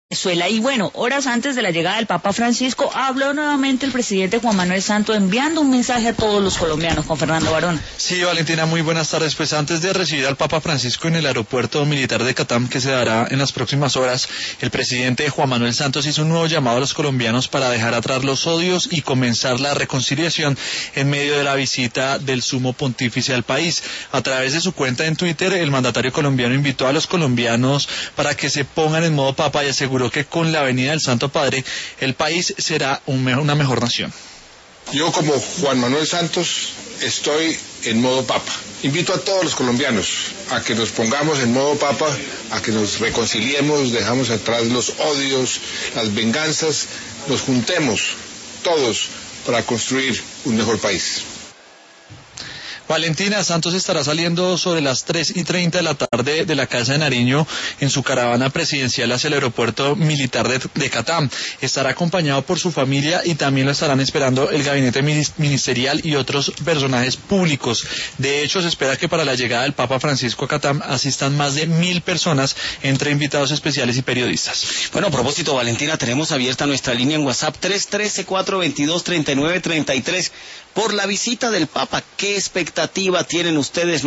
Venezuela. Y bueno, horas antes de la llegada del Papa Francisco, habló nuevamente el presidente Juan Manuel Santos enviando un mensaje a todos los colombianos, con Fernando Barón. Sí, Valentina, muy buenas tardes. Pues antes de recibir al Papa Francisco en el aeropuerto militar de Catam, que se dará en las próximas horas, el presidente Juan Manuel Santos hizo un nuevo llamado a los colombianos para dejar atrás los odios y comenzar la reconciliación en medio de la visita del sumo pontífice al país. A través de su cuenta en Twitter, el mandatario colombiano invitó a los colombianos para que se pongan en modo Papa y aseguró que con la venida del Santo Padre el país será una mejor nación. Yo, como Juan Manuel Santos, estoy en modo Papa. Invito a todos los colombianos a que nos pongamos en modo Papa, a que nos reconciliemos, dejamos atrás los odios, las venganzas, nos juntemos todos para construir un mejor país. Valentina, Santos estará saliendo sobre las 3:30 de la tarde de la Casa de Nariño en su caravana presidencial hacia el aeropuerto militar de Catam. Estará acompañado por su familia y también lo estarán esperando el gabinete ministerial y otros personajes públicos. De hecho, se espera que para la llegada del Papa Francisco a Catam asistan más de 1.000 personas, entre invitados especiales y periodistas. Bueno, a propósito, Valentina, tenemos abierta nuestra línea en WhatsApp 313-422-3933 por la visita del Papa. ¿Qué expectativa tienen ustedes?